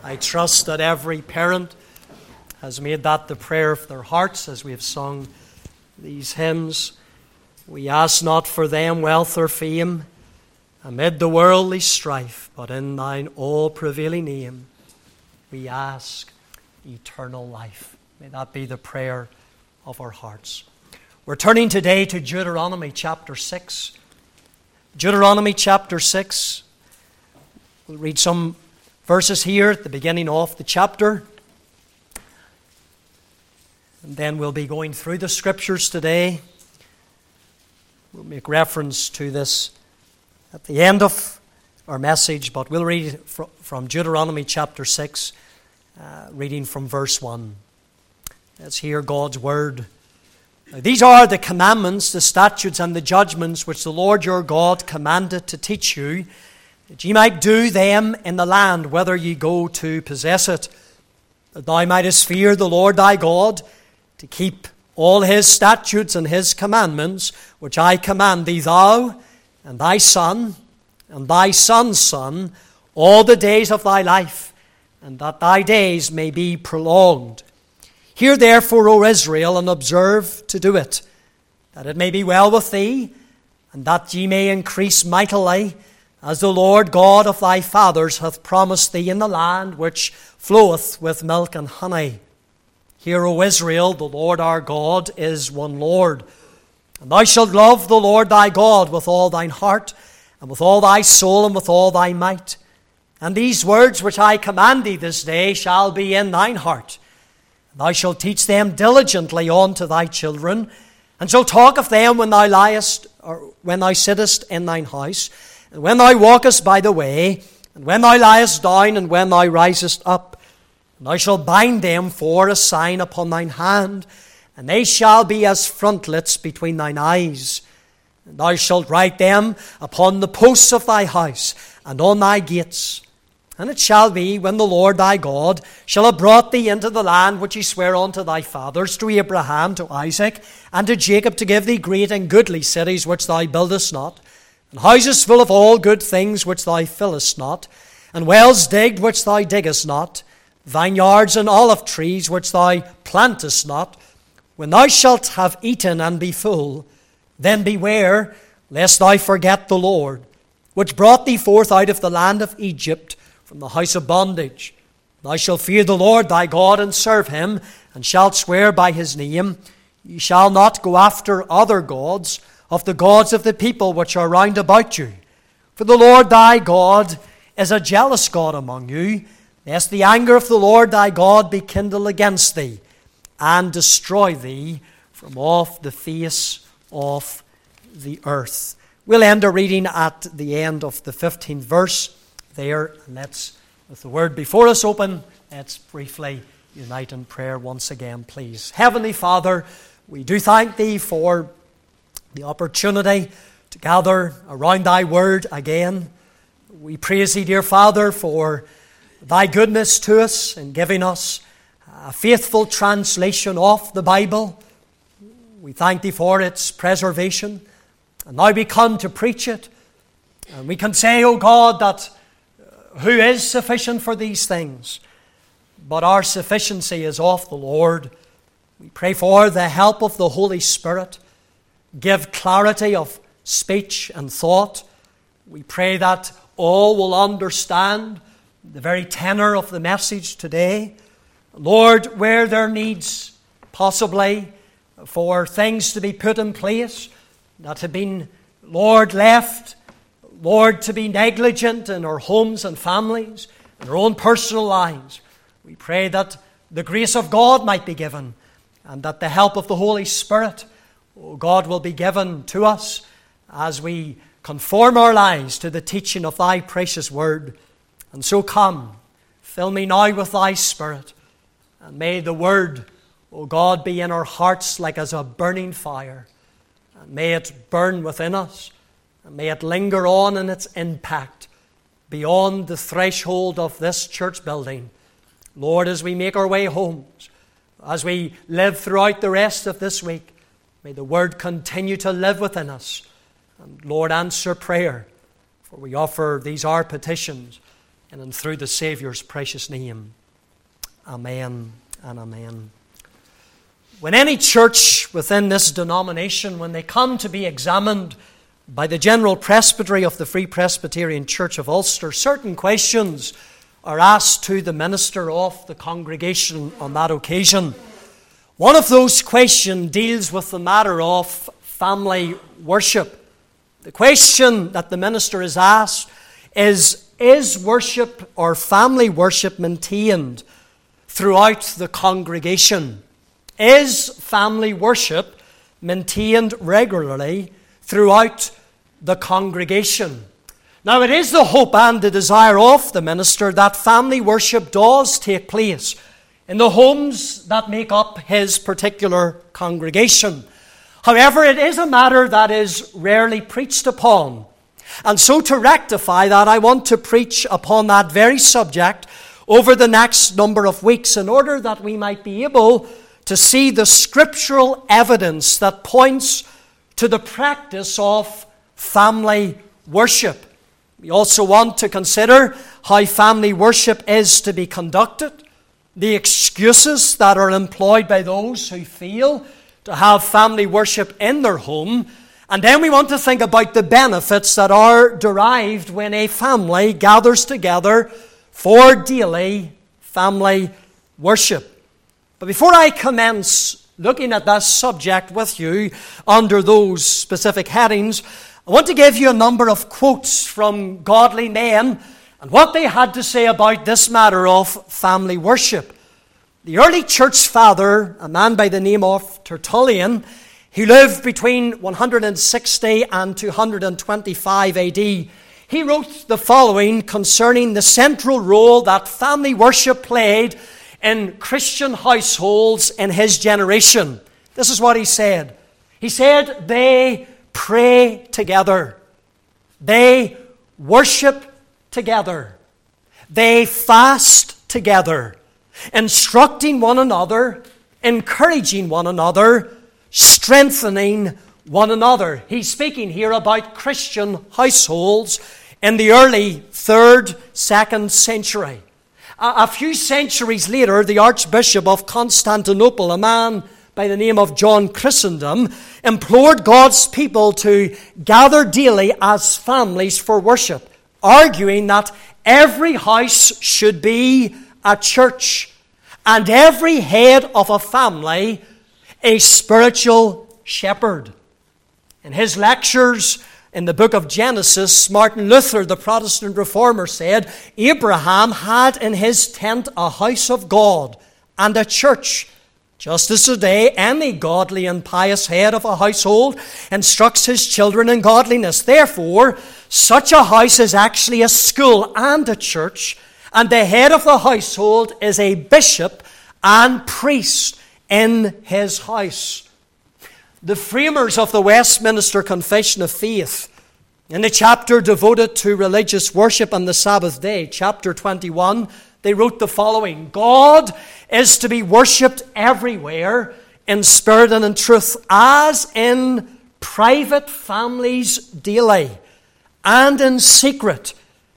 I trust that every parent has made that the prayer of their hearts as we have sung these hymns. We ask not for them wealth or fame amid the worldly strife, but in thine all-prevailing name we ask eternal life. May that be the prayer of our hearts. We're turning today to Deuteronomy chapter 6. Deuteronomy chapter 6. We'll read some verses here at the beginning of the chapter. And then we'll be going through the scriptures today. We'll make reference to this at the end of our message, but we'll read from Deuteronomy chapter 6, reading from verse 1. Let's hear God's word. Now, these are the commandments, the statutes, and the judgments which the Lord your God commanded to teach you, that ye might do them in the land whither ye go to possess it, that thou mightest fear the Lord thy God, to keep all his statutes and his commandments, which I command thee, thou and thy son and thy son's son, all the days of thy life, and that thy days may be prolonged. Hear therefore, O Israel, and observe to do it, that it may be well with thee, and that ye may increase mightily, as the Lord God of thy fathers hath promised thee in the land which floweth with milk and honey. Hear, O Israel, the Lord our God is one Lord. And thou shalt love the Lord thy God with all thine heart, and with all thy soul, and with all thy might. And these words which I command thee this day shall be in thine heart. And thou shalt teach them diligently unto thy children, and shalt talk of them when thou liest, or when thou sittest in thine house, and when thou walkest by the way, and when thou liest down, and when thou risest up. And thou shalt bind them for a sign upon thine hand, and they shall be as frontlets between thine eyes. And thou shalt write them upon the posts of thy house, and on thy gates. And it shall be, when the Lord thy God shall have brought thee into the land which he sware unto thy fathers, to Abraham, to Isaac, and to Jacob, to give thee great and goodly cities which thou buildest not, and houses full of all good things which thou fillest not, and wells digged which thou diggest not, vineyards and olive trees which thou plantest not. When thou shalt have eaten and be full, then beware lest thou forget the Lord, which brought thee forth out of the land of Egypt from the house of bondage. Thou shalt fear the Lord thy God and serve him, and shalt swear by his name. Ye shall not go after other gods, of the gods of the people which are round about you. For the Lord thy God is a jealous God among you, lest the anger of the Lord thy God be kindled against thee, and destroy thee from off the face of the earth. We'll end our reading at the end of the 15th verse there. And let's, with the word before us open, let's briefly unite in prayer once again, please. Heavenly Father, we do thank thee for the opportunity to gather around thy word again. We praise thee, dear Father, for thy goodness to us in giving us a faithful translation of the Bible. We thank thee for its preservation. And now we come to preach it. And we can say, O God, that who is sufficient for these things? But our sufficiency is of the Lord. We pray for the help of the Holy Spirit. Give clarity of speech and thought. We pray that all will understand the very tenor of the message today. Lord, where there needs possibly for things to be put in place that have been, Lord, left, Lord, to be negligent in our homes and families, in our own personal lives, we pray that the grace of God might be given, and that the help of the Holy Spirit, O God, will be given to us as we conform our lives to the teaching of thy precious word. And so come, fill me now with thy Spirit, and may the word, O God, be in our hearts like as a burning fire, and may it burn within us, and may it linger on in its impact beyond the threshold of this church building. Lord, as we make our way homes, as we live throughout the rest of this week, may the word continue to live within us. And Lord, answer prayer, for we offer these our petitions and through the Saviour's precious name. Amen and amen. When any church within this denomination, when they come to be examined by the General Presbytery of the Free Presbyterian Church of Ulster, certain questions are asked to the minister of the congregation on that occasion. One of those questions deals with the matter of family worship. The question that the minister is asked is worship or family worship maintained throughout the congregation? Is family worship maintained regularly throughout the congregation? Now, it is the hope and the desire of the minister that family worship does take place in the homes that make up his particular congregation. However, it is a matter that is rarely preached upon. And so to rectify that, I want to preach upon that very subject over the next number of weeks in order that we might be able to see the scriptural evidence that points to the practice of family worship. We also want to consider how family worship is to be conducted, the excuses that are employed by those who fail to have family worship in their home, and then we want to think about the benefits that are derived when a family gathers together for daily family worship. But before I commence looking at that subject with you under those specific headings, I want to give you a number of quotes from godly men and what they had to say about this matter of family worship. The early church father, a man by the name of Tertullian, he lived between 160 and 225 AD. He wrote the following concerning the central role that family worship played in Christian households in his generation. This is what he said. He said, they pray together. They worship together. They fast together, instructing one another, encouraging one another, strengthening one another. He's speaking here about Christian households in the early 3rd, 2nd century. A few centuries later, the Archbishop of Constantinople, a man by the name of John Chrysostom, implored God's people to gather daily as families for worship, arguing that every house should be a church and every head of a family a spiritual shepherd. In his lectures in the book of Genesis, Martin Luther, the Protestant reformer, said, Abraham had in his tent a house of God and a church, just as today any godly and pious head of a household instructs his children in godliness. Therefore, such a house is actually a school and a church, and the head of the household is a bishop and priest in his house. The framers of the Westminster Confession of Faith, in the chapter devoted to religious worship on the Sabbath day, chapter 21, they wrote the following: God is to be worshipped everywhere in spirit and in truth, as in private families daily, and in secret,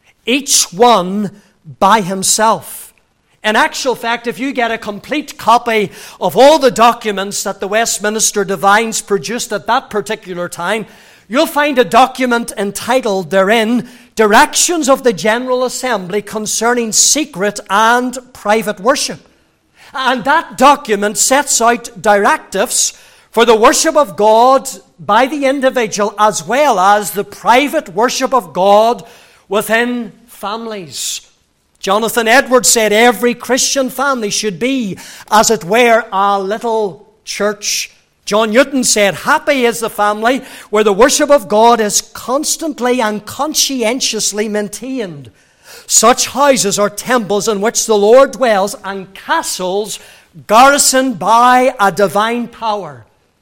each one by himself. In actual fact, if you get a complete copy of all the documents that the Westminster divines produced at that particular time, you'll find a document entitled therein, Directions of the General Assembly Concerning Secret and Private Worship. And that document sets out directives for the worship of God by the individual as well as the private worship of God within families. Jonathan Edwards said every Christian family should be, as it were, a little church. John Newton said, happy is the family where the worship of God is constantly and conscientiously maintained. Such houses are temples in which the Lord dwells, and castles garrisoned by a divine power.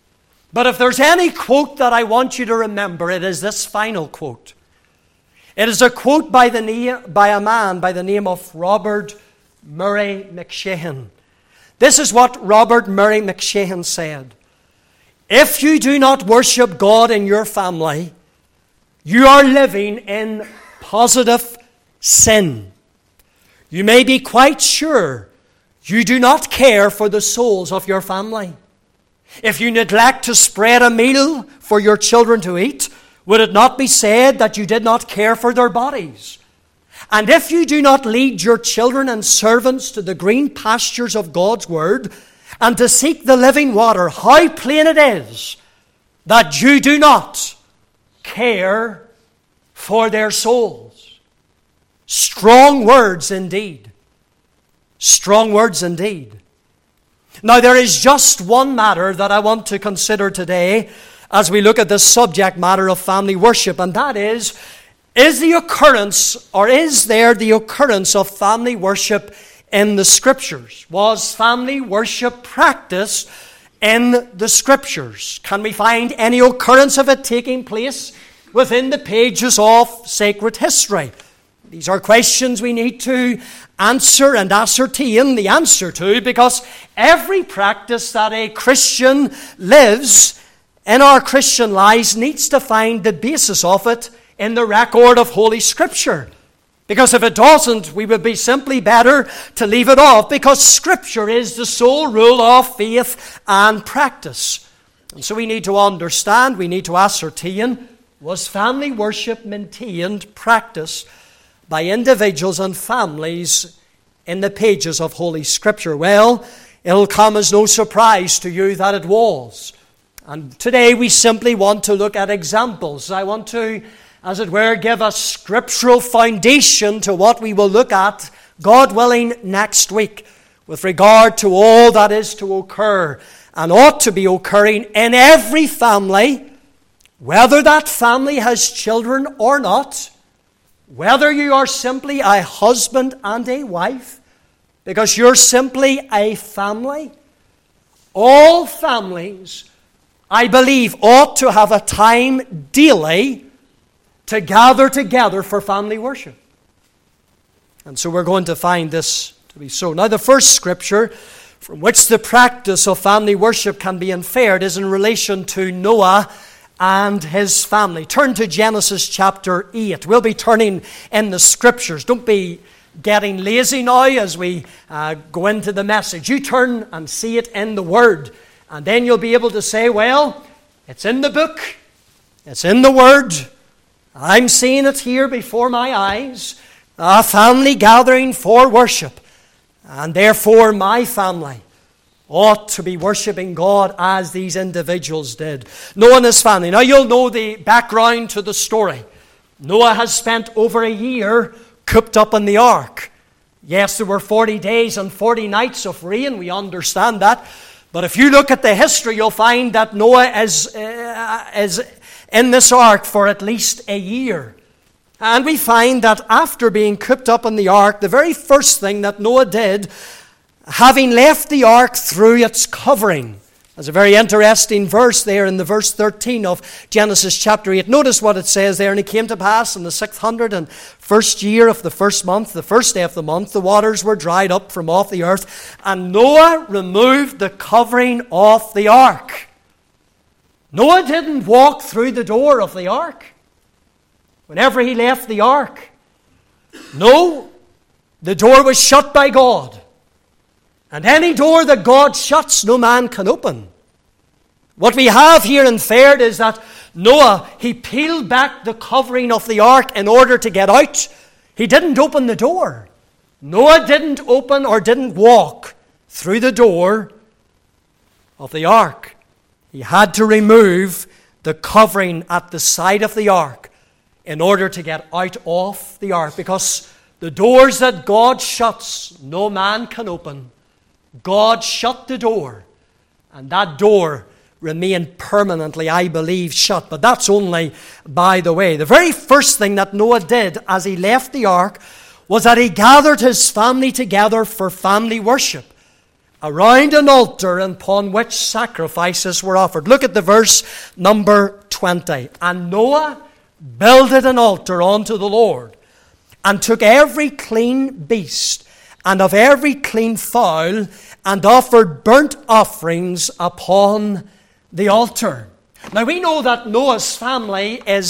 But if there's any quote that I want you to remember, it is this final quote. It is a quote by a man by the name of Robert Murray McCheyne. This is what Robert Murray McCheyne said: if you do not worship God in your family, you are living in positive sin. you may be quite sure you do not care for the souls of your family. If you neglect to spread a meal for your children to eat, would it not be said that you did not care for their bodies? And if you do not lead your children and servants to the green pastures of God's word, and to seek the living water, how plain it is that you do not care for their souls. Strong words indeed. Strong words indeed. Now there is just one matter that I want to consider today as we look at this subject matter of family worship, and that is the occurrence, or is there the occurrence of family worship in the Scriptures? Was family worship practiced in the Scriptures? Can we find any occurrence of it taking place within the pages of sacred history? These are questions we need to answer and ascertain the answer to, because every practice that a Christian lives in our Christian lives needs to find the basis of it in the record of Holy Scripture. Because if it doesn't, we would be simply better to leave it off, because Scripture is the sole rule of faith and practice. And so we need to understand, we need to ascertain, was family worship maintained, practiced by individuals and families in the pages of Holy Scripture? Well, it'll come as no surprise to you that it was. And today we simply want to look at examples. I want to, as it were, give a scriptural foundation to what we will look at, God willing, next week, with regard to all that is to occur and ought to be occurring in every family, whether that family has children or not, whether you are simply a husband and a wife, because you're simply a family. All families, I believe, ought to have a time daily to gather together for family worship. And so we're going to find this to be so. Now, the first scripture from which the practice of family worship can be inferred is in relation to Noah and his family. Turn to Genesis chapter 8. We'll be turning in the scriptures. Don't be getting lazy now as we go into the message. You turn and see it in the Word, and then you'll be able to say, well, it's in the book, it's in the Word, I'm seeing it here before my eyes, a family gathering for worship, and therefore my family ought to be worshiping God as these individuals did. Noah and his family. Now you'll know the background to the story. Noah has spent over a year cooped up in the ark. Yes, there were 40 days and 40 nights of rain, we understand that. But if you look at the history, you'll find that Noah is in this ark for at least a year. And we find that after being cooped up in the ark, the very first thing that Noah did, having left the ark through its covering. There's a very interesting verse there in the verse 13 of Genesis chapter 8. Notice what it says there. And it came to pass in the 601st year of the first month, the first day of the month, the waters were dried up from off the earth, and Noah removed the covering of the ark. Noah didn't walk through the door of the ark whenever he left the ark. No, the door was shut by God. And any door that God shuts, no man can open. What we have here inferred is that Noah, he peeled back the covering of the ark in order to get out. He didn't open the door. Noah didn't open or didn't walk through the door of the ark. He had to remove the covering at the side of the ark in order to get out of the ark, because the doors that God shuts, no man can open. God shut the door, and that door remained permanently, I believe, shut. But that's only by the way. The very first thing that Noah did as he left the ark was that he gathered his family together for family worship around an altar upon which sacrifices were offered. Look at the verse number 20. And Noah builded an altar unto the Lord, and took every clean beast and of every clean fowl, and offered burnt offerings upon the altar. Now we know that Noah's family is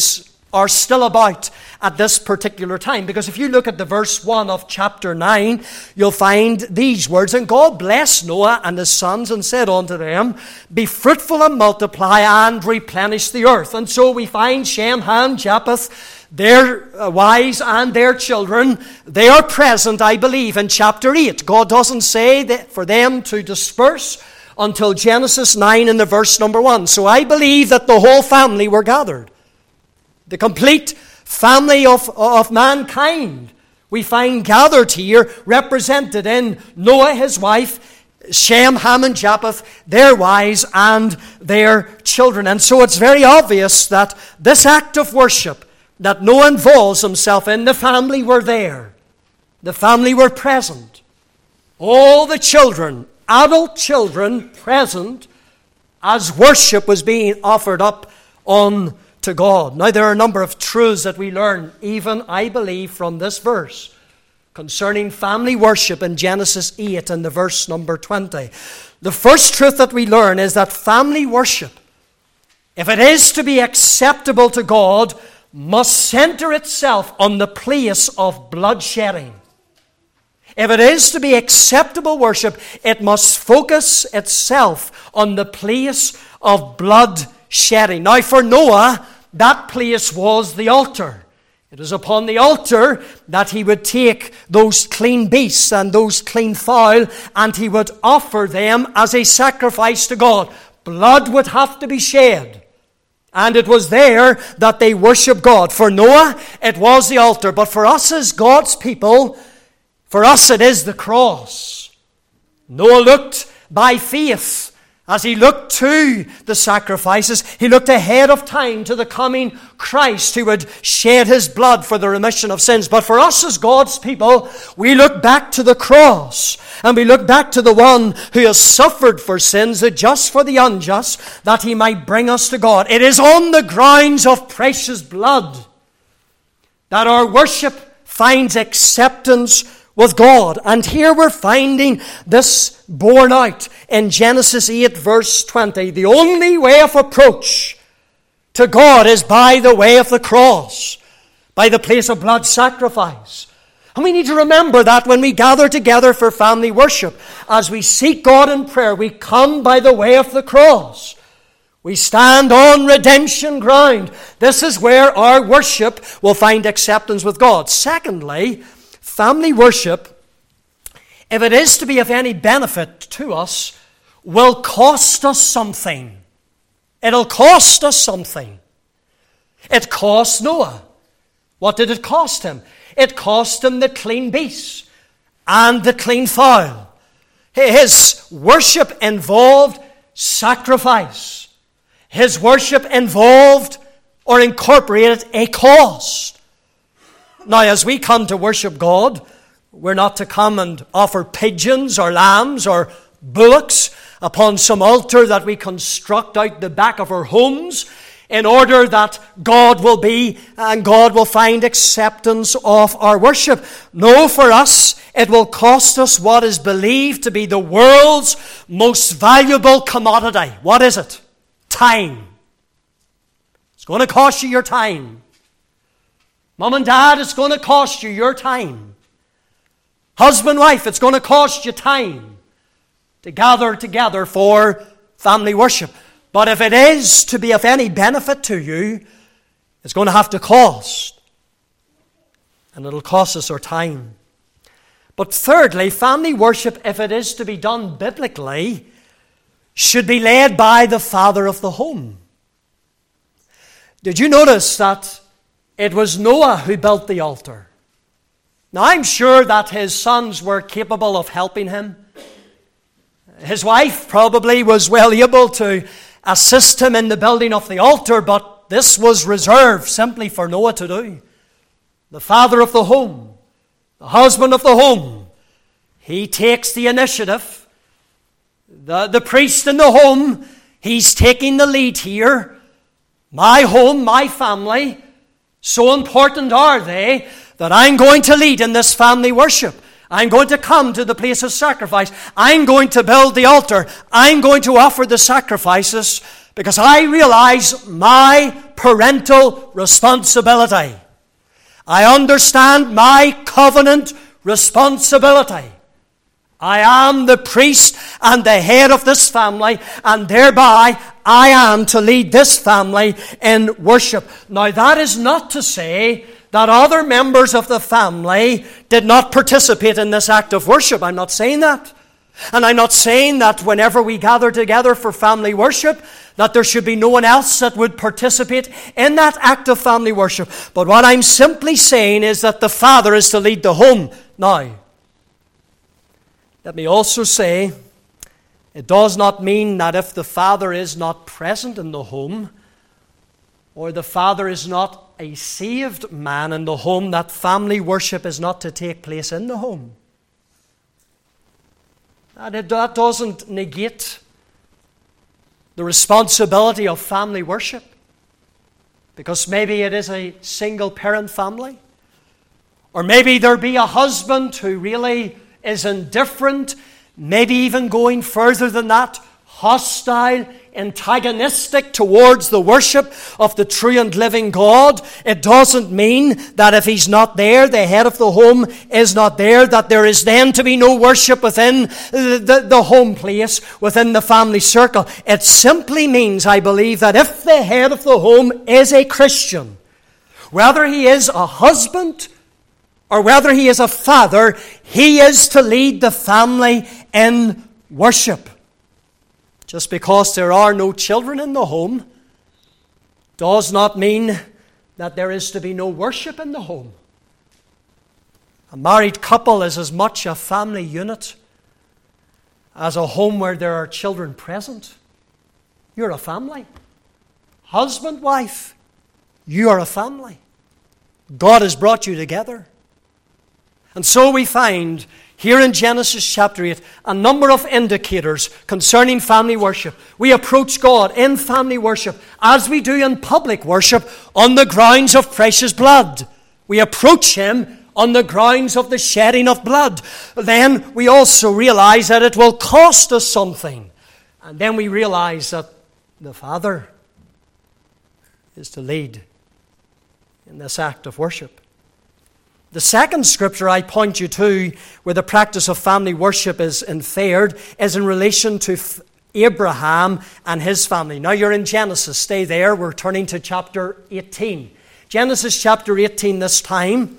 are still about at this particular time. Because if you look at the verse 1 of chapter 9, you'll find these words, "And God blessed Noah and his sons and said unto them, Be fruitful and multiply and replenish the earth." And so we find Shem, Ham, Japheth, their wives and their children, they are present, I believe, in chapter 8. God doesn't say that for them to disperse until Genesis 9 in the verse number 1. So I believe that the whole family were gathered. The complete family of mankind we find gathered here, represented in Noah, his wife, Shem, Ham, and Japheth, their wives, and their children. And so it's very obvious that this act of worship that Noah involves himself in, the family were there. The family were present. All the children, adult children, present as worship was being offered up on to God. Now, there are a number of truths that we learn, even, I believe, from this verse concerning family worship in Genesis 8 and the verse number 20. The first truth that we learn is that family worship, if it is to be acceptable to God, must center itself on the place of bloodshedding. If it is to be acceptable worship, it must focus itself on the place of bloodshedding. Now, for Noah, that place was the altar. It was upon the altar that he would take those clean beasts and those clean fowl, and he would offer them as a sacrifice to God. Blood would have to be shed. And it was there that they worshiped God. For Noah, it was the altar. But for us as God's people, for us it is the cross. Noah looked by faith. As he looked to the sacrifices, he looked ahead of time to the coming Christ who would shed his blood for the remission of sins. But for us as God's people, we look back to the cross, and we look back to the one who has suffered for sins, the just for the unjust, that he might bring us to God. It is on the grounds of precious blood that our worship finds acceptance with God. And here we're finding this borne out in Genesis 8 verse 20. The only way of approach to God is by the way of the cross, by the place of blood sacrifice. And we need to remember that when we gather together for family worship, as we seek God in prayer, we come by the way of the cross. We stand on redemption ground. This is where our worship will find acceptance with God. Secondly, family worship, if it is to be of any benefit to us, will cost us something. It'll cost us something. It cost Noah. What did it cost him? It cost him the clean beasts and the clean fowl. His worship involved sacrifice. His worship involved or incorporated a cost. Now, as we come to worship God, we're not to come and offer pigeons or lambs or bullocks upon some altar that we construct out the back of our homes in order that God will be and God will find acceptance of our worship. No, for us, it will cost us what is believed to be the world's most valuable commodity. What is it? Time. It's going to cost you your time. Mom and Dad, it's going to cost you your time. Husband, wife, it's going to cost you time to gather together for family worship. But if it is to be of any benefit to you, it's going to have to cost. And it'll cost us our time. But thirdly, family worship, if it is to be done biblically, should be led by the father of the home. Did you notice that it was Noah who built the altar? Now, I'm sure that his sons were capable of helping him. His wife probably was well able to assist him in the building of the altar, but this was reserved simply for Noah to do. The father of the home, the husband of the home, he takes the initiative. The priest in the home, he's taking the lead here. My home, my family, so important are they that I'm going to lead in this family worship. I'm going to come to the place of sacrifice. I'm going to build the altar. I'm going to offer the sacrifices because I realize my parental responsibility. I understand my covenant responsibility. I am the priest and the head of this family, and thereby I am to lead this family in worship. Now, that is not to say that other members of the family did not participate in this act of worship. I'm not saying that. And I'm not saying that whenever we gather together for family worship, that there should be no one else that would participate in that act of family worship. But what I'm simply saying is that the father is to lead the home. Now, let me also say, it does not mean that if the father is not present in the home, or the father is not a saved man in the home, that family worship is not to take place in the home. That doesn't negate the responsibility of family worship, because maybe it is a single-parent family, or maybe there be a husband who really is indifferent, maybe even going further than that, hostile, antagonistic towards the worship of the true and living God. It doesn't mean that if he's not there, the head of the home is not there, that there is then to be no worship within the home place, within the family circle. It simply means, I believe, that if the head of the home is a Christian, whether he is a husband or whether he is a father, he is to lead the family in worship. Just because there are no children in the home does not mean that there is to be no worship in the home. A married couple is as much a family unit as a home where there are children present. You're a family. Husband, wife, you are a family. God has brought you together. And so we find here in Genesis chapter 8 a number of indicators concerning family worship. We approach God in family worship as we do in public worship on the grounds of precious blood. We approach Him on the grounds of the shedding of blood. Then we also realize that it will cost us something. And then we realize that the Father is to lead in this act of worship. The second scripture I point you to where the practice of family worship is inferred is in relation to Abraham and his family. Now you're in Genesis. Stay there. We're turning to chapter 18. Genesis chapter 18 this time.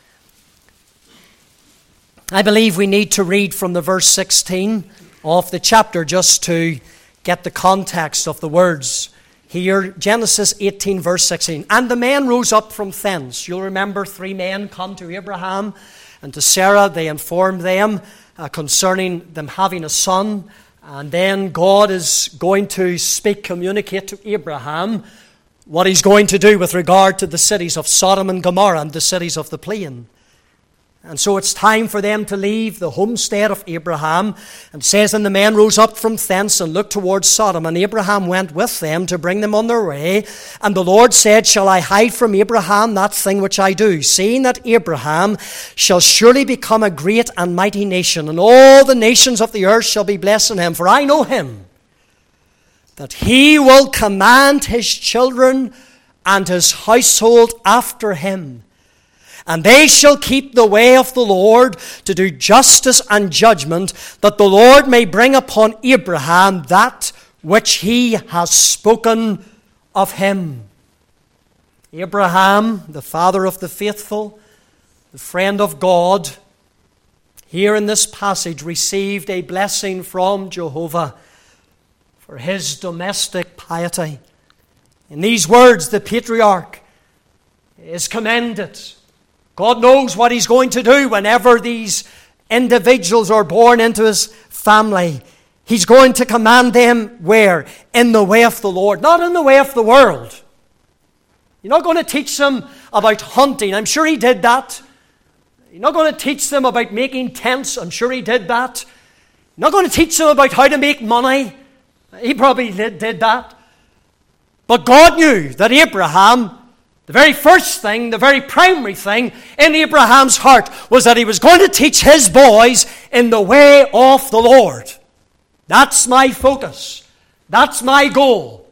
I believe we need to read from the verse 16 of the chapter just to get the context of the words. Here, Genesis 18, verse 16. And the men rose up from thence. You'll remember 3 men come to Abraham and to Sarah. They informed them concerning them having a son. And then God is going to communicate to Abraham what He's going to do with regard to the cities of Sodom and Gomorrah and the cities of the plain. And so it's time for them to leave the homestead of Abraham. And it says, and the men rose up from thence and looked towards Sodom. And Abraham went with them to bring them on their way. And the Lord said, shall I hide from Abraham that thing which I do? Seeing that Abraham shall surely become a great and mighty nation, and all the nations of the earth shall be blessed in him. For I know him, that he will command his children and his household after him. And they shall keep the way of the Lord to do justice and judgment, that the Lord may bring upon Abraham that which He has spoken of him. Abraham, the father of the faithful, the friend of God, here in this passage received a blessing from Jehovah for his domestic piety. In these words, the patriarch is commended. God knows what He's going to do whenever these individuals are born into His family. He's going to command them where? In the way of the Lord, not in the way of the world. You're not going to teach them about hunting. I'm sure He did that. You're not going to teach them about making tents. I'm sure He did that. You're not going to teach them about how to make money. He probably did that. But God knew that Abraham, the very first thing, the very primary thing in Abraham's heart was that he was going to teach his boys in the way of the Lord. That's my focus. That's my goal.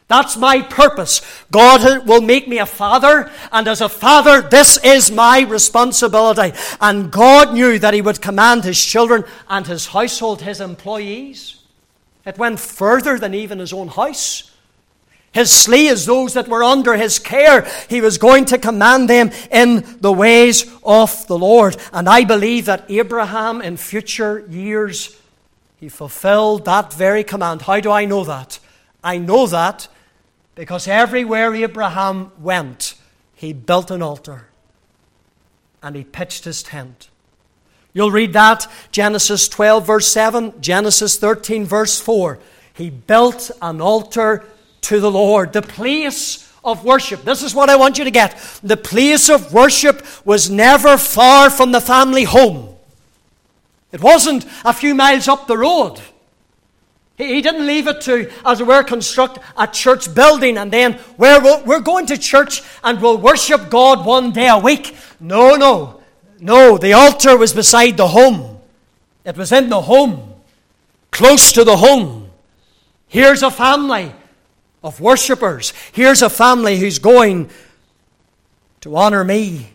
That's my purpose. God will make me a father, and as a father, this is my responsibility. And God knew that He would command His children and His household, His employees. It went further than even His own house. His slaves, those that were under His care, He was going to command them in the ways of the Lord. And I believe that Abraham in future years, he fulfilled that very command. How do I know that? I know that because everywhere Abraham went, he built an altar and he pitched his tent. You'll read that, Genesis 12 verse 7, Genesis 13 verse 4. He built an altar to the Lord, the place of worship. This is what I want you to get. The place of worship was never far from the family home. It wasn't a few miles up the road. He didn't leave it to, as it were, construct a church building and then we're going to church and we'll worship God one day a week. No, the altar was beside the home. It was in the home, close to the home. Here's a family of worshippers. Here's a family who's going to honor me.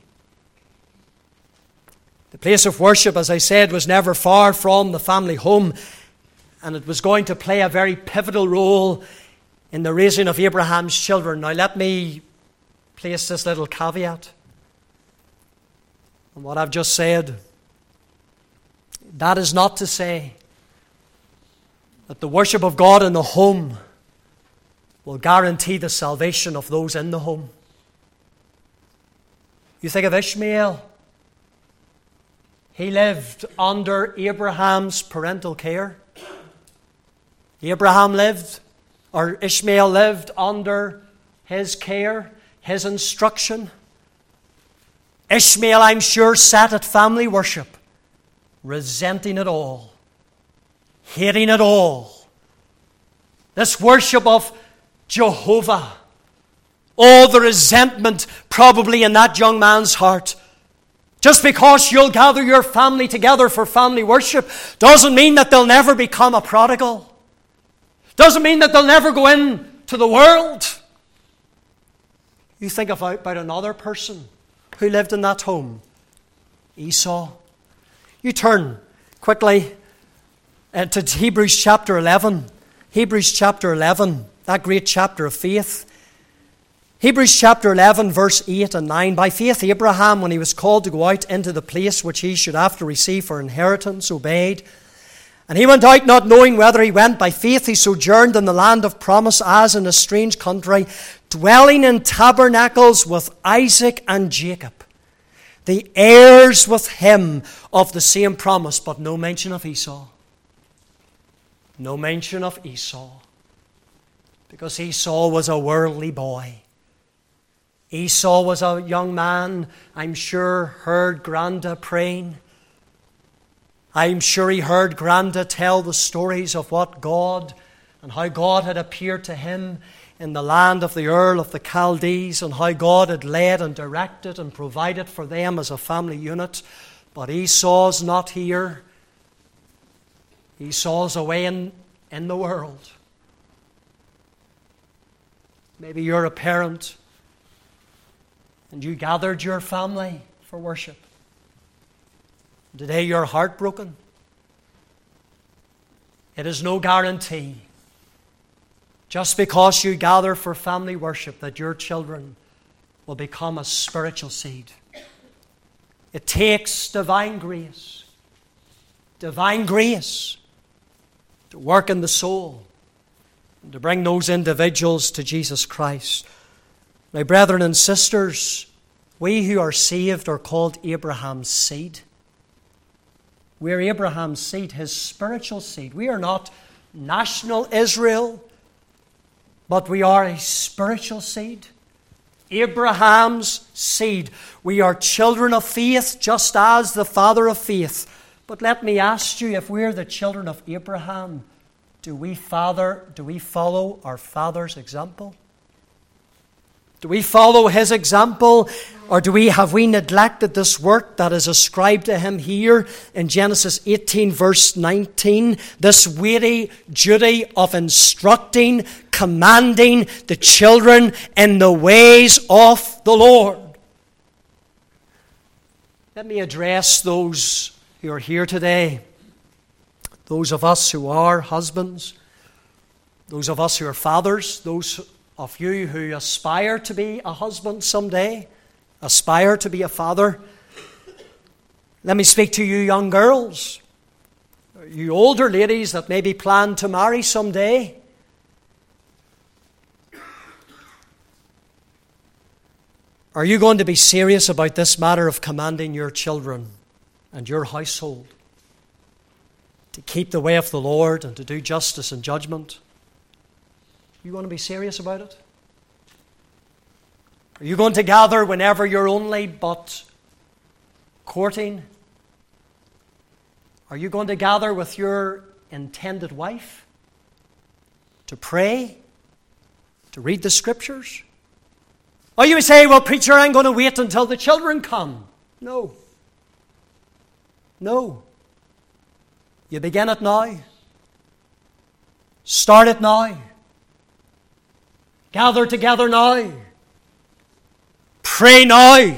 The place of worship, as I said, was never far from the family home, and it was going to play a very pivotal role in the raising of Abraham's children. Now let me place this little caveat on what I've just said. That is not to say that the worship of God in the home will guarantee the salvation of those in the home. You think of Ishmael. He lived under Abraham's parental care. Ishmael lived under his care, his instruction. Ishmael, I'm sure, sat at family worship, resenting it all, hating it all. This worship of Jehovah, all the resentment probably in that young man's heart. Just because you'll gather your family together for family worship doesn't mean that they'll never become a prodigal. Doesn't mean that they'll never go into the world. You think about another person who lived in that home, Esau. You turn quickly to Hebrews chapter 11. Hebrews chapter 11, that great chapter of faith. Hebrews chapter 11, verse 8 and 9. By faith Abraham, when he was called to go out into the place which he should after receive for inheritance, obeyed. And he went out not knowing whether he went. By faith he sojourned in the land of promise as in a strange country, dwelling in tabernacles with Isaac and Jacob, the heirs with him of the same promise. But no mention of Esau. No mention of Esau. Because Esau was a worldly boy. Esau was a young man, I'm sure, heard Granda praying. I'm sure he heard Granda tell the stories of what God and how God had appeared to him in the land of the Ur of the Chaldees and how God had led and directed and provided for them as a family unit. But Esau's not here. Esau's away in the world. Maybe you're a parent and you gathered your family for worship. Today you're heartbroken. It is no guarantee, just because you gather for family worship, that your children will become a spiritual seed. It takes divine grace to work in the soul and to bring those individuals to Jesus Christ. My brethren and sisters, we who are saved are called Abraham's seed. We're Abraham's seed, his spiritual seed. We are not national Israel, but we are a spiritual seed. Abraham's seed. We are children of faith, just as the father of faith. But let me ask you, if we're the children of Abraham, do we follow our father's example? Do we follow his example? Or have we neglected this work that is ascribed to him here in Genesis 18 verse 19? This weighty duty of instructing, commanding the children in the ways of the Lord. Let me address those who are here today. Those of us who are husbands. Those of us who are fathers. Those of you who aspire to be a husband someday. Aspire to be a father. Let me speak to you young girls. You older ladies that maybe plan to marry someday. Are you going to be serious about this matter of commanding your children and your household to keep the way of the Lord and to do justice and judgment? You want to be serious about it? Are you going to gather whenever you're only but courting? Are you going to gather with your intended wife to pray, to read the Scriptures? Or you may say, well, preacher, I'm going to wait until the children come. No. No. You begin it now. Start it now. Gather together now. Pray now.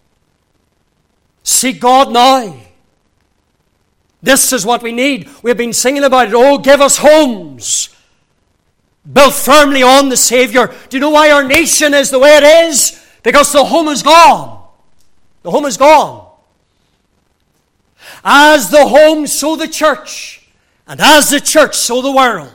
Seek God now. This is what we need. We've been singing about it. Oh, give us homes built firmly on the Savior. Do you know why our nation is the way it is? Because the home is gone. The home is gone. As the home, so the church. And as the church, so the world.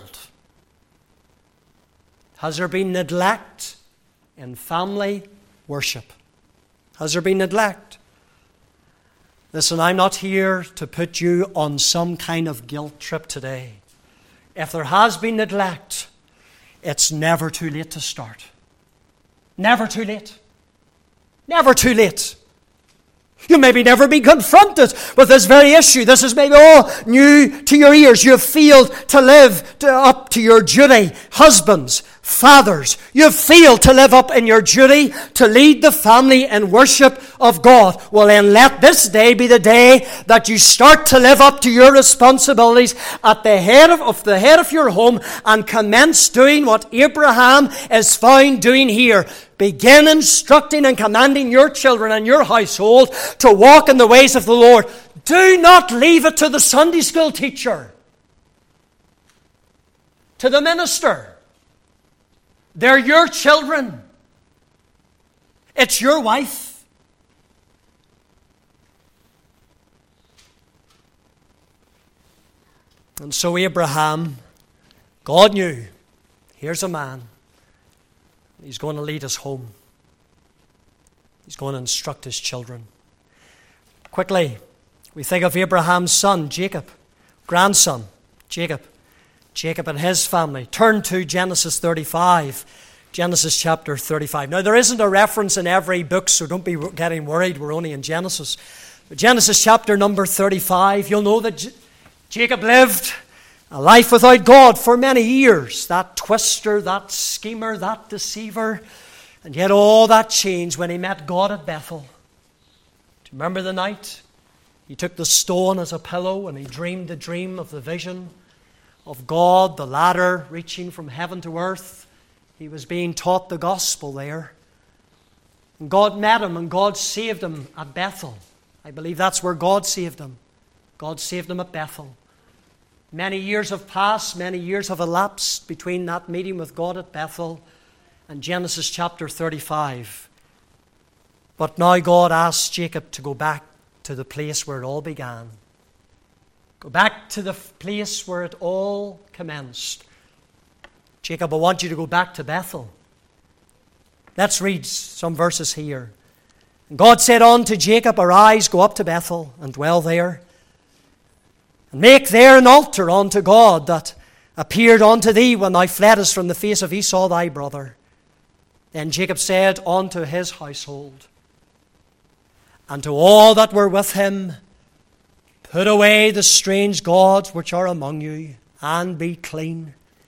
Has there been neglect in family worship? Has there been neglect? Listen, I'm not here to put you on some kind of guilt trip today. If there has been neglect, it's never too late to start. Never too late. Never too late. You maybe never be confronted with this very issue. This is maybe all new to your ears. You have failed to live up to your duty. Husbands, fathers, you have failed to live up in your duty to lead the family in worship of God. Well, then let this day be the day that you start to live up to your responsibilities at the head of your home and commence doing what Abraham is found doing here. Begin instructing and commanding your children and your household to walk in the ways of the Lord. Do not leave it to the Sunday school teacher, to the minister. They're your children. It's your wife. And so Abraham, God knew, here's a man. He's going to lead us home. He's going to instruct his children. Quickly, we think of Abraham's son, Jacob, grandson, Jacob and his family. Turn to Genesis 35, Genesis chapter 35. Now, there isn't a reference in every book, so don't be getting worried. We're only in Genesis. But Genesis chapter number 35, you'll know that Jacob lived a life without God for many years. That twister, that schemer, that deceiver. And yet all that changed when he met God at Bethel. Do you remember the night? He took the stone as a pillow and he dreamed the dream of the vision of God, the ladder reaching from heaven to earth. He was being taught the gospel there. And God met him and God saved him at Bethel. I believe that's where God saved him. God saved him at Bethel. Many years have passed, many years have elapsed between that meeting with God at Bethel and Genesis chapter 35. But now God asks Jacob to go back to the place where it all began. Go back to the place where it all commenced. Jacob, I want you to go back to Bethel. Let's read some verses here. And God said unto Jacob, Arise, go up to Bethel, and dwell there. And make there an altar unto God that appeared unto thee when thou fleddest from the face of Esau thy brother. Then Jacob said unto his household, and to all that were with him, Put away the strange gods which are among you, and be clean.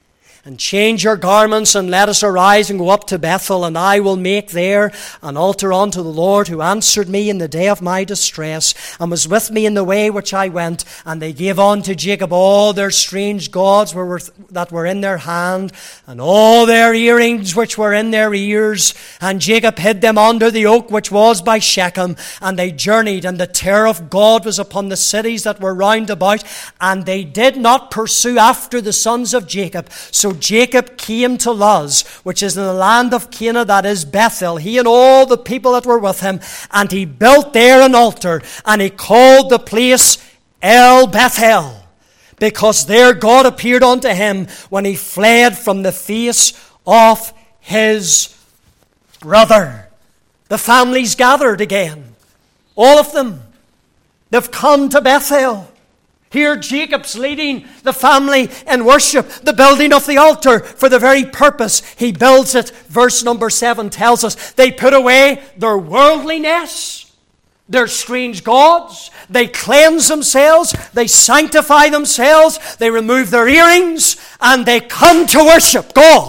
and change your garments, and let us arise and go up to Bethel, and I will make there an altar unto the Lord, who answered me in the day of my distress, and was with me in the way which I went. And they gave unto Jacob all their strange gods that were in their hand, and all their earrings which were in their ears. And Jacob hid them under the oak which was by Shechem. And they journeyed, and the terror of God was upon the cities that were round about, and they did not pursue after the sons of Jacob. So Jacob came to Luz, which is in the land of Canaan, that is Bethel, he and all the people that were with him, and he built there an altar, and he called the place El Bethel, because there God appeared unto him when he fled from the face of his brother. The family's gathered again. All of them. They've come to Bethel. Here Jacob's leading the family in worship, the building of the altar for the very purpose he builds it. Verse number 7 tells us they put away their worldliness, their strange gods. They cleanse themselves, they sanctify themselves, they remove their earrings, and they come to worship God.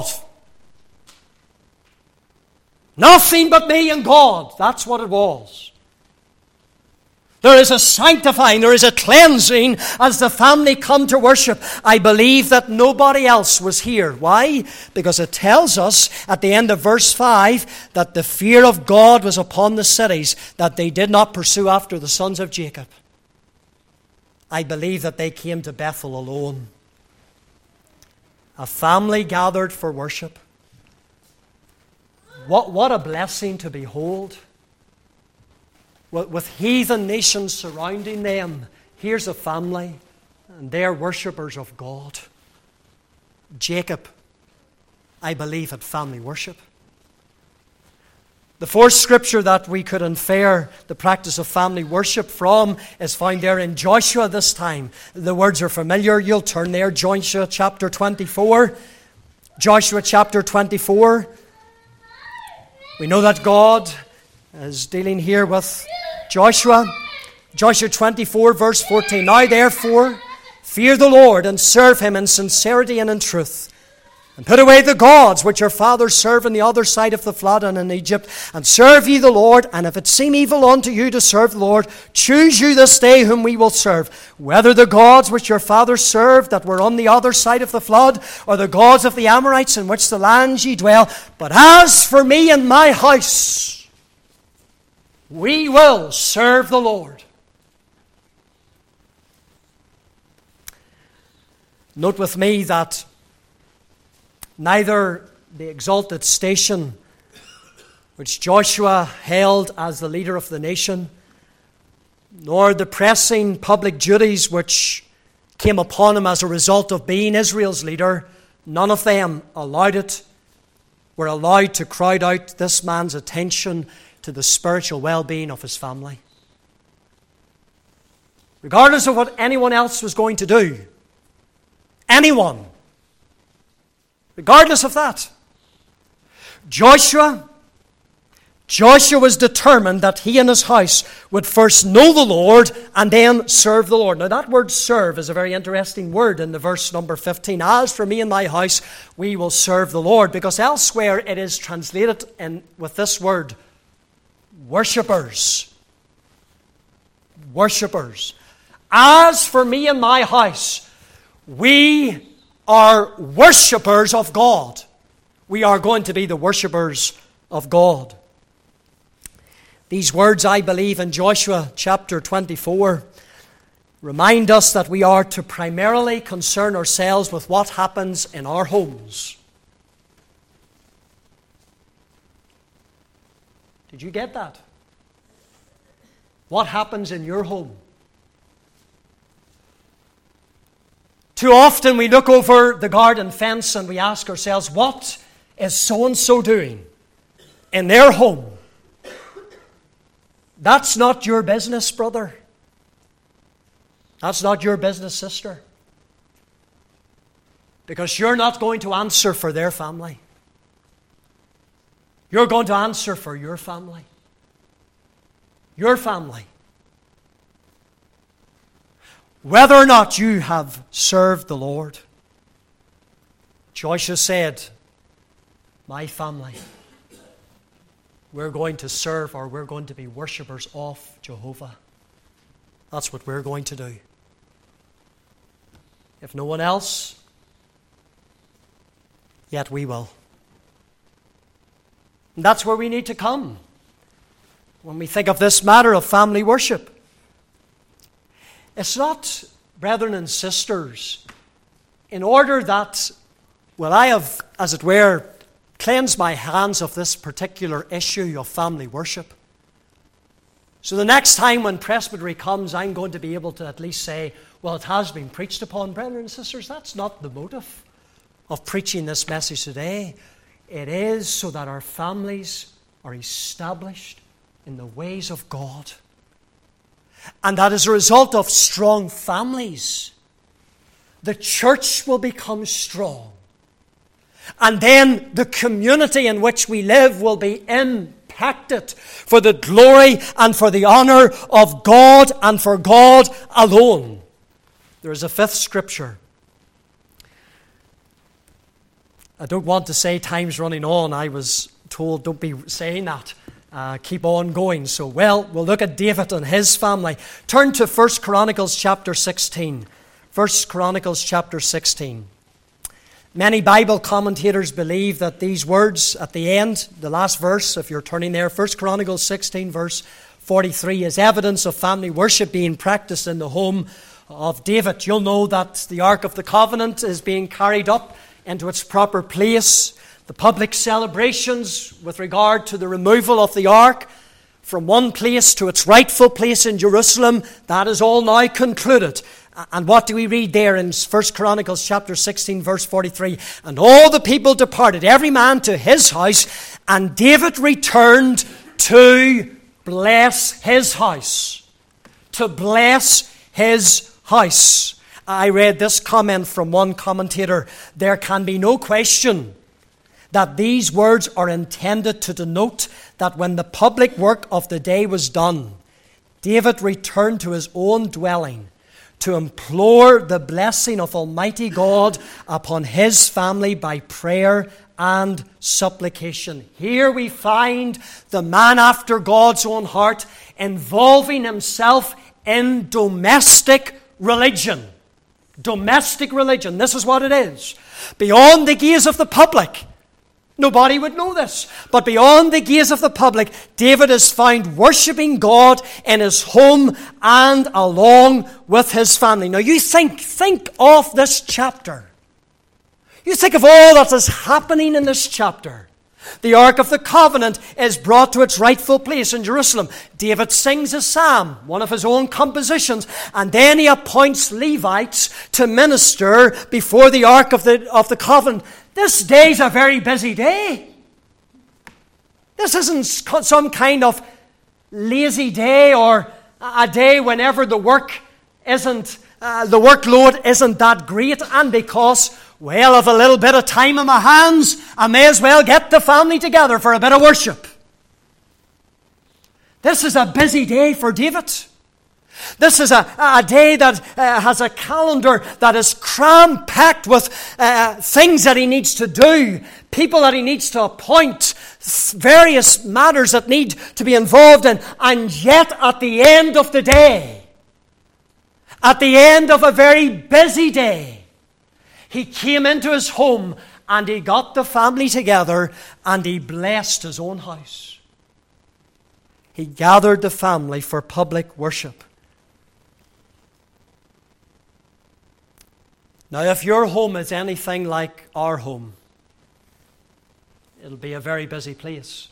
Nothing but me and God. That's what it was. There is a sanctifying, there is a cleansing as the family come to worship. I believe that nobody else was here. Why? Because it tells us at the end of verse 5 that the fear of God was upon the cities, that they did not pursue after the sons of Jacob. I believe that they came to Bethel alone. A family gathered for worship. What a blessing to behold. With heathen nations surrounding them, here's a family, and they're worshippers of God. Jacob, I believe, had family worship. The fourth scripture that we could infer the practice of family worship from is found there in Joshua this time. The words are familiar. You'll turn there, Joshua chapter 24. Joshua chapter 24. We know that God is dealing here with Joshua. Joshua 24 verse 14. Now therefore, fear the Lord and serve him in sincerity and in truth. And put away the gods which your fathers served on the other side of the flood and in Egypt. And serve ye the Lord. And if it seem evil unto you to serve the Lord, choose you this day whom we will serve. Whether the gods which your fathers served that were on the other side of the flood, or the gods of the Amorites in which the lands ye dwell. But as for me and my house, we will serve the Lord. Note with me that neither the exalted station which Joshua held as the leader of the nation, nor the pressing public duties which came upon him as a result of being Israel's leader, none of them were allowed to crowd out this man's attention to the spiritual well-being of his family. Regardless of what anyone else was going to do, anyone, regardless of that, Joshua was determined that he and his house would first know the Lord and then serve the Lord. Now that word serve is a very interesting word in the verse number 15. As for me and my house, we will serve the Lord. Because elsewhere it is translated with this word, worshippers. Worshippers. As for me and my house, we are worshippers of God. We are going to be the worshippers of God. These words, I believe, in Joshua chapter 24 remind us that we are to primarily concern ourselves with what happens in our homes. Did you get that? What happens in your home? Too often we look over the garden fence and we ask ourselves, what is so-and-so doing in their home? That's not your business, brother. That's not your business, sister. Because you're not going to answer for their family. You're going to answer for your family. Your family. Whether or not you have served the Lord. Joshua said, my family, we're going to serve, or we're going to be worshippers of Jehovah. That's what we're going to do. If no one else, yet we will. And that's where we need to come when we think of this matter of family worship. It's not, brethren and sisters, in order that, well, I have, as it were, cleansed my hands of this particular issue of family worship. So the next time when presbytery comes, I'm going to be able to at least say, well, it has been preached upon. Brethren and sisters, that's not the motive of preaching this message today. It is so that our families are established in the ways of God. And that as a result of strong families, the church will become strong. And then the community in which we live will be impacted for the glory and for the honor of God and for God alone. There is a fifth scripture. I don't want to say time's running on. I was told don't be saying that. Keep on going. So, we'll look at David and his family. Turn to 1 Chronicles chapter 16. 1 Chronicles chapter 16. Many Bible commentators believe that these words at the end, the last verse, if you're turning there, 1 Chronicles 16 verse 43, is evidence of family worship being practiced in the home of David. You'll know that the Ark of the Covenant is being carried up into its proper place. The public celebrations with regard to the removal of the Ark from one place to its rightful place in Jerusalem, that is all now concluded. And what do we read there in 1 Chronicles chapter 16 verse 43? And all the people departed, every man to his house, and David returned to bless his house. To bless his house. I read this comment from one commentator. There can be no question that these words are intended to denote that when the public work of the day was done, David returned to his own dwelling to implore the blessing of Almighty God upon his family by prayer and supplication. Here we find the man after God's own heart involving himself in domestic religion. Domestic religion. This is what it is. Beyond the gaze of the public, nobody would know this, but beyond the gaze of the public, David is found worshipping God in his home and along with his family. Now you think of this chapter. You think of all that is happening in this chapter. The Ark of the Covenant is brought to its rightful place in Jerusalem. David sings a psalm, one of his own compositions, and then he appoints Levites to minister before the Ark of the Covenant. This day's a very busy day. This isn't some kind of lazy day or a day whenever the workload isn't that great, and because, well, I've a little bit of time in my hands, I may as well get the family together for a bit of worship. This is a busy day for David. This is a day that has a calendar that is cram-packed with things that he needs to do, people that he needs to appoint, various matters that need to be involved in. And yet, at the end of the day, at the end of a very busy day, he came into his home and he got the family together and he blessed his own house. He gathered the family for public worship. Now, if your home is anything like our home, it'll be a very busy place.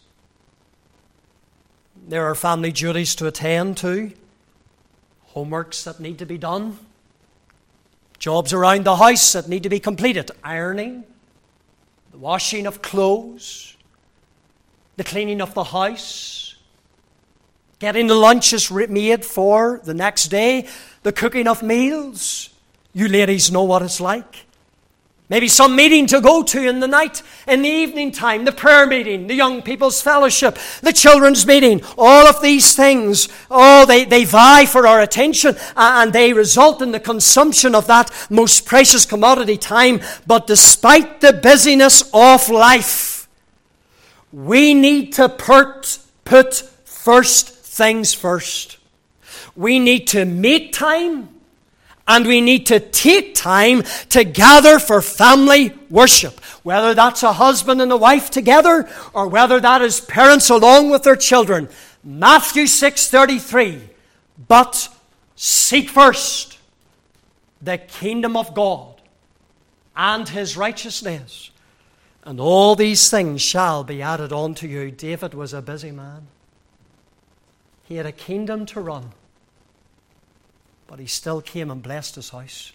There are family duties to attend to, homeworks that need to be done, jobs around the house that need to be completed, ironing, the washing of clothes, the cleaning of the house, getting the lunches made for the next day, the cooking of meals. You ladies know what it's like. Maybe some meeting to go to in the night, in the evening time, the prayer meeting, the young people's fellowship, the children's meeting. All of these things, they vie for our attention, and they result in the consumption of that most precious commodity, time. But despite the busyness of life, we need to put first things first. We need to make time. And we need to take time to gather for family worship. Whether that's a husband and a wife together, or whether that is parents along with their children. Matthew 6:33. But seek first the kingdom of God and His righteousness, and all these things shall be added unto you. David was a busy man. He had a kingdom to run. But he still came and blessed his house.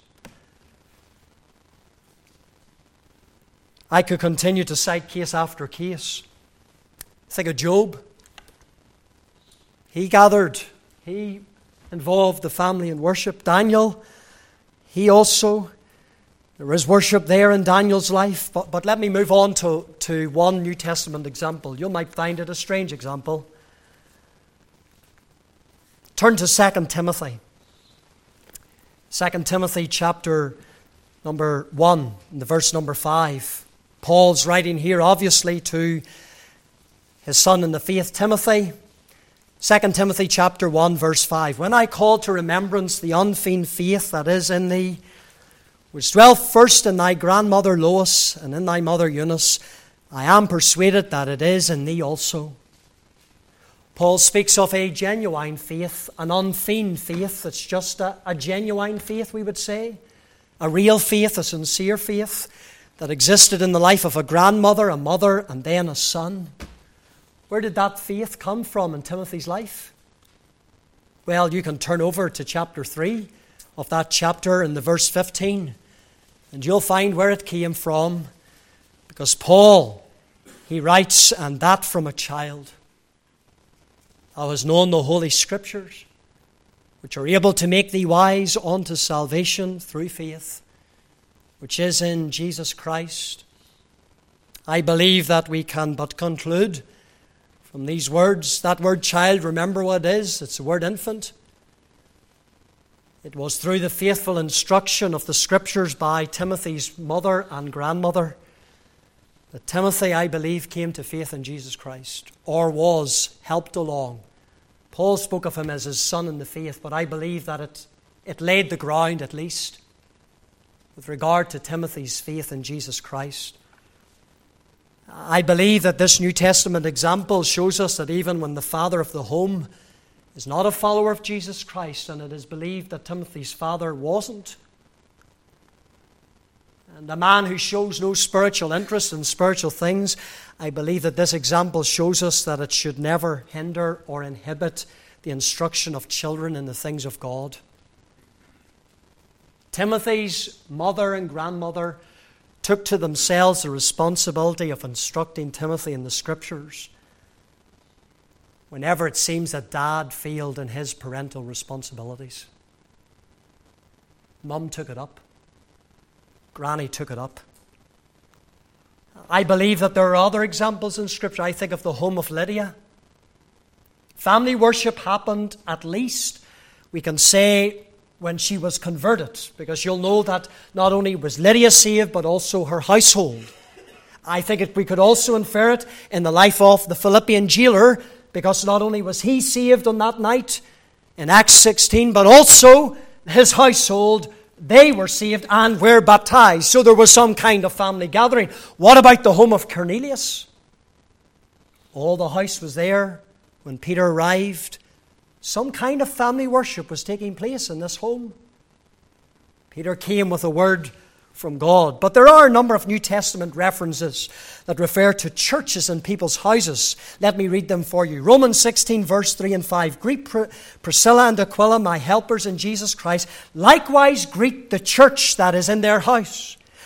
I could continue to cite case after case. Think of Job. He gathered. He involved the family in worship. Daniel, he also. There is worship there in Daniel's life. But let me move on to one New Testament example. You might find it a strange example. Turn to 2 Timothy. 2 Timothy chapter number 1, the verse number 5. Paul's writing here obviously to his son in the faith, Timothy. 2 Timothy chapter 1, verse 5. When I call to remembrance the unfeigned faith that is in thee, which dwelt first in thy grandmother Lois and in thy mother Eunice, I am persuaded that it is in thee also. Paul speaks of a genuine faith, an unfeigned faith. It's just a genuine faith, we would say. A real faith, a sincere faith that existed in the life of a grandmother, a mother, and then a son. Where did that faith come from in Timothy's life? Well, you can turn over to chapter 3 of that chapter in the verse 15, and you'll find where it came from. Because Paul, he writes, and that from a child. Thou hast known the Holy Scriptures, which are able to make thee wise unto salvation through faith, which is in Jesus Christ. I believe that we can but conclude from these words. That word child, remember what it is. It's the word infant. It was through the faithful instruction of the Scriptures by Timothy's mother and grandmother that Timothy, I believe, came to faith in Jesus Christ, or was helped along. Paul spoke of him as his son in the faith, but I believe that it laid the ground, at least, with regard to Timothy's faith in Jesus Christ. I believe that this New Testament example shows us that even when the father of the home is not a follower of Jesus Christ, and it is believed that Timothy's father wasn't, and a man who shows no spiritual interest in spiritual things, I believe that this example shows us that it should never hinder or inhibit the instruction of children in the things of God. Timothy's mother and grandmother took to themselves the responsibility of instructing Timothy in the Scriptures whenever it seems that Dad failed in his parental responsibilities. Mum took it up. Granny took it up. I believe that there are other examples in Scripture. I think of the home of Lydia. Family worship happened at least, we can say, when she was converted, because you'll know that not only was Lydia saved, but also her household. I think we could also infer it in the life of the Philippian jailer, because not only was he saved on that night in Acts 16, but also his household, they were saved and were baptized. So there was some kind of family gathering. What about the home of Cornelius? All the house was there when Peter arrived. Some kind of family worship was taking place in this home. Peter came with a word from God. But there are a number of New Testament references that refer to churches in people's houses. Let me read them for you. Romans 16, verse 3 and 5. Greet Priscilla and Aquila, my helpers in Jesus Christ. Likewise greet the church that is in their house.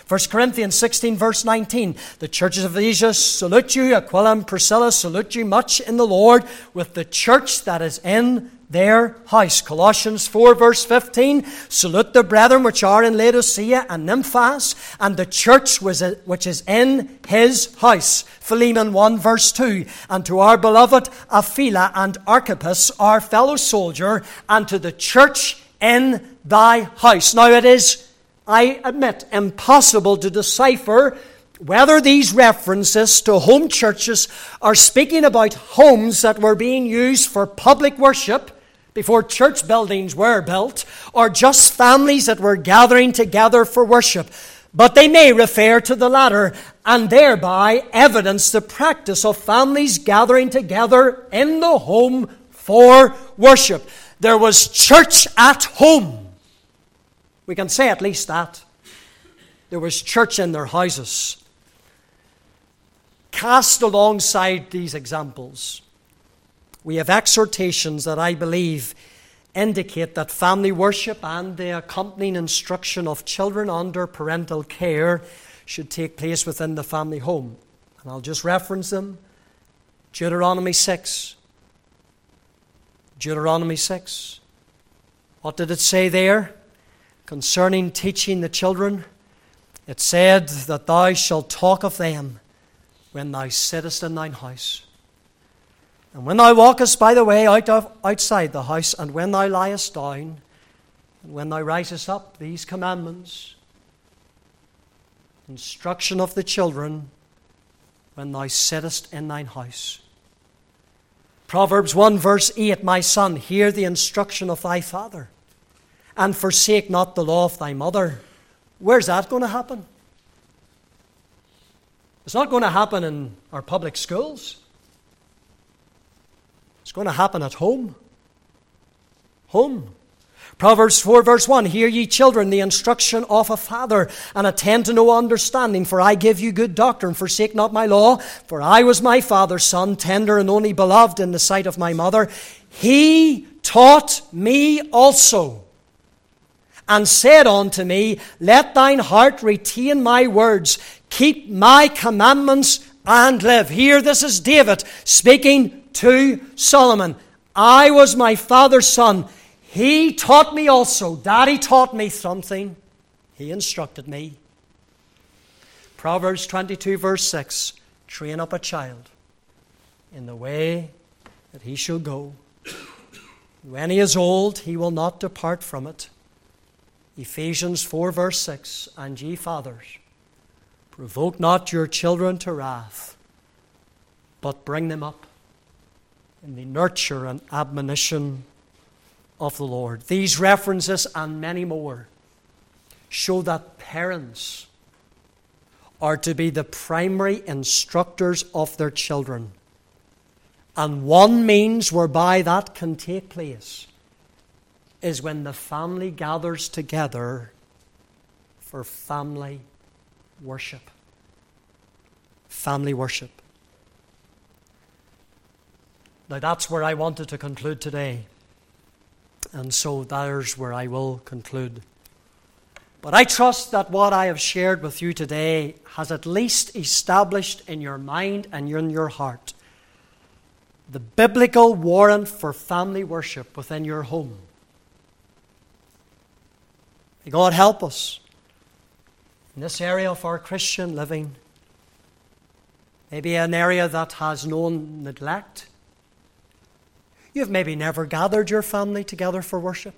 1 Corinthians 16, verse 19. The churches of Asia salute you. Aquila and Priscilla salute you much in the Lord, with the church that is in their house. Colossians 4, verse 15. Salute the brethren which are in Laodicea and Nymphas, and the church which is in his house. Philemon 1, verse 2. And to our beloved Apphia and Archippus, our fellow soldier, and to the church in thy house. Now it is, I admit, impossible to decipher whether these references to home churches are speaking about homes that were being used for public worship before church buildings were built, or just families that were gathering together for worship. But they may refer to the latter, and thereby evidence the practice of families gathering together in the home for worship. There was church at home. We can say at least that. There was church in their houses. Cast alongside these examples, we have exhortations that I believe indicate that family worship and the accompanying instruction of children under parental care should take place within the family home. And I'll just reference them. Deuteronomy 6. Deuteronomy 6. What did it say there? Concerning teaching the children, it said that thou shalt talk of them when thou sittest in thine house, and when thou walkest by the way outside the house, and when thou liest down, and when thou risest up. These commandments, instruction of the children when thou sittest in thine house. Proverbs 1 verse 8, my son, hear the instruction of thy father, and forsake not the law of thy mother. Where's that going to happen? It's not going to happen in our public schools. It's going to happen at home. Home. Proverbs 4 verse 1, hear ye children the instruction of a father, and attend to no understanding, for I give you good doctrine. Forsake not my law, for I was my father's son, tender and only beloved in the sight of my mother. He taught me also, and said unto me, let thine heart retain my words, keep my commandments, and live. Here, this is David speaking to Solomon. I was my father's son. He taught me also. Daddy taught me something. He instructed me. Proverbs 22 verse 6, train up a child in the way that he shall go. When he is old, he will not depart from it. Ephesians 4 verse 6, and ye fathers, provoke not your children to wrath, but bring them up in the nurture and admonition of the Lord. These references and many more show that parents are to be the primary instructors of their children. And one means whereby that can take place is when the family gathers together for family worship. Family worship. Now that's where I wanted to conclude today. And so there's where I will conclude. But I trust that what I have shared with you today has at least established in your mind and in your heart the biblical warrant for family worship within your home. May God help us in this area of our Christian living. Maybe an area that has known neglect. You've maybe never gathered your family together for worship.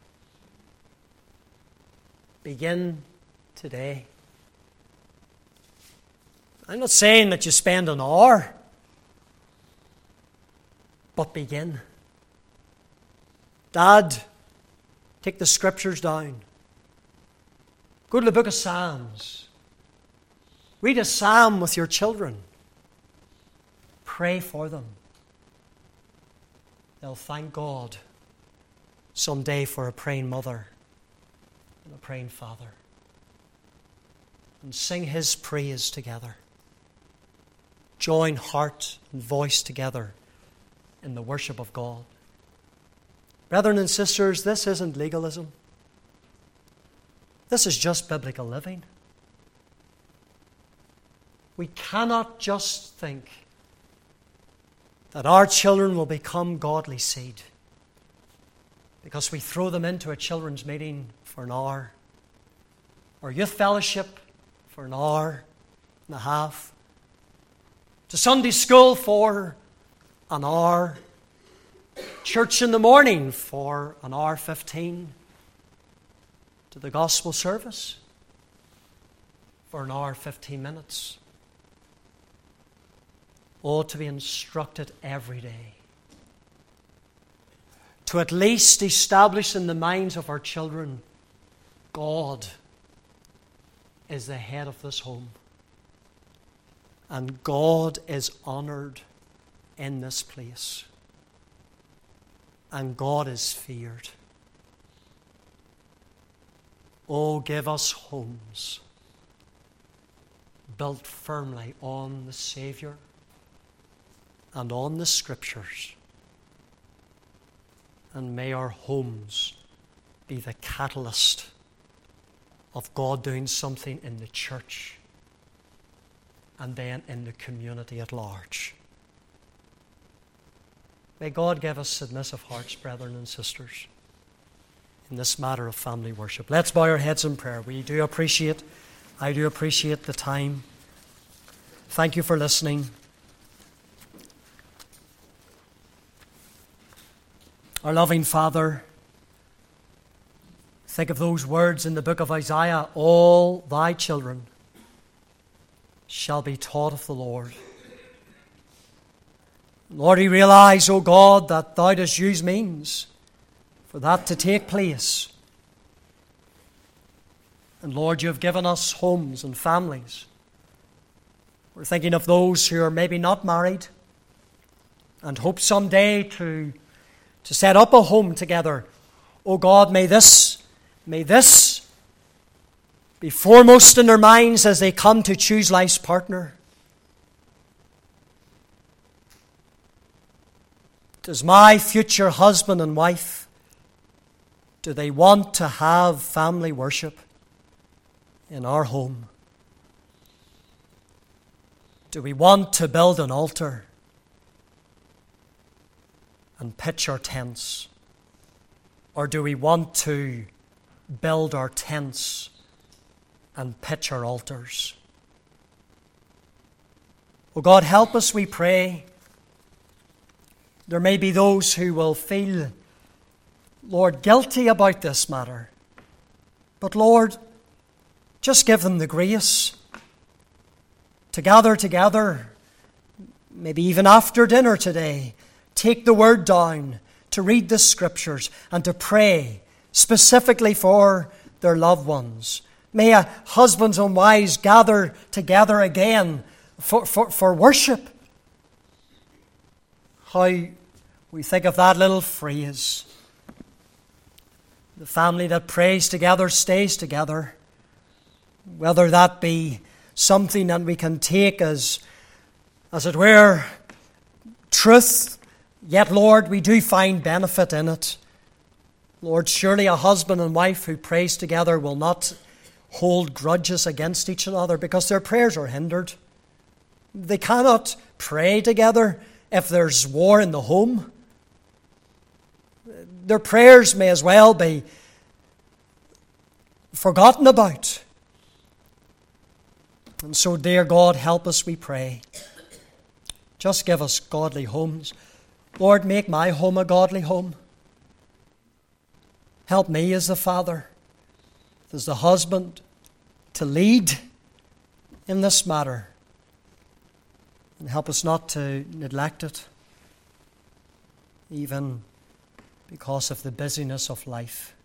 Begin today. I'm not saying that you spend an hour, but begin. Dad, take the scriptures down. Go to the book of Psalms. Read a psalm with your children. Pray for them. They'll thank God someday for a praying mother and a praying father. And sing His praise together. Join heart and voice together in the worship of God. Brethren and sisters, this isn't legalism. This is just biblical living. We cannot just think that our children will become godly seed because we throw them into a children's meeting for an hour, or youth fellowship for an hour and a half, to Sunday school for an hour, church in the morning for an hour 15, to the gospel service for an hour 15 minutes. Oh, to be instructed every day, to at least establish in the minds of our children, God is the head of this home, and God is honored in this place, and God is feared. Oh, give us homes built firmly on the Savior and on the Scriptures. And may our homes be the catalyst of God doing something in the church and then in the community at large. May God give us submissive hearts, brethren and sisters, in this matter of family worship. Let's bow our heads in prayer. I do appreciate the time. Thank you for listening. Our loving Father, think of those words in the book of Isaiah, all thy children shall be taught of the Lord. Lord, we realize, O God, that thou dost use means for that to take place. And Lord, you have given us homes and families. We're thinking of those who are maybe not married and hope someday to set up a home together. Oh God, may this be foremost in their minds as they come to choose life's partner. Does my future husband and wife, do they want to have family worship in our home? Do we want to build an altar and pitch our tents? Or do we want to build our tents and pitch our altars? Oh God, help us, we pray. There may be those who will feel, Lord, guilty about this matter. But Lord, just give them the grace to gather together, maybe even after dinner today, take the word down, to read the Scriptures, and to pray specifically for their loved ones. May husbands and wives gather together again for worship. How we think of that little phrase, the family that prays together stays together. Whether that be something that we can take as it were, truth, yet, Lord, we do find benefit in it. Lord, surely a husband and wife who prays together will not hold grudges against each other because their prayers are hindered. They cannot pray together if there's war in the home. Their prayers may as well be forgotten about. And so, dear God, help us, we pray. Just give us godly homes. Lord, make my home a godly home. Help me as the father, as the husband, to lead in this matter. And help us not to neglect it, even because of the busyness of life.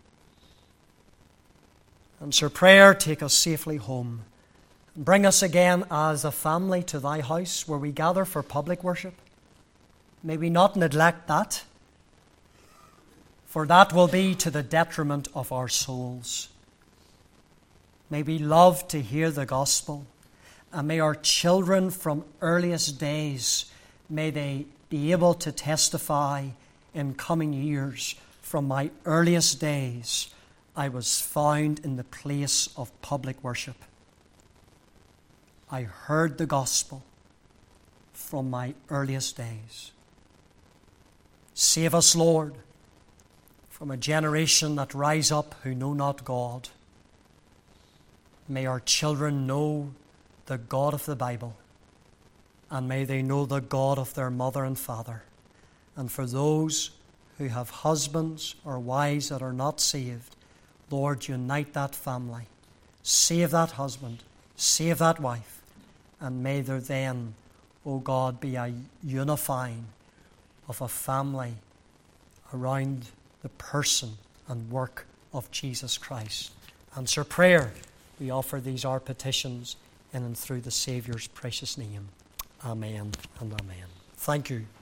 Answer prayer, take us safely home. Bring us again as a family to thy house where we gather for public worship. May we not neglect that, for that will be to the detriment of our souls. May we love to hear the gospel, and may our children from earliest days, may they be able to testify in coming years, from my earliest days, I was found in the place of public worship. I heard the gospel from my earliest days. Save us, Lord, from a generation that rise up who know not God. May our children know the God of the Bible, and may they know the God of their mother and father. And for those who have husbands or wives that are not saved, Lord, unite that family. Save that husband. Save that wife. And may there then, O God, be a unifying of a family around the person and work of Jesus Christ. Answer prayer. We offer these our petitions in and through the Saviour's precious name. Amen and amen. Thank you.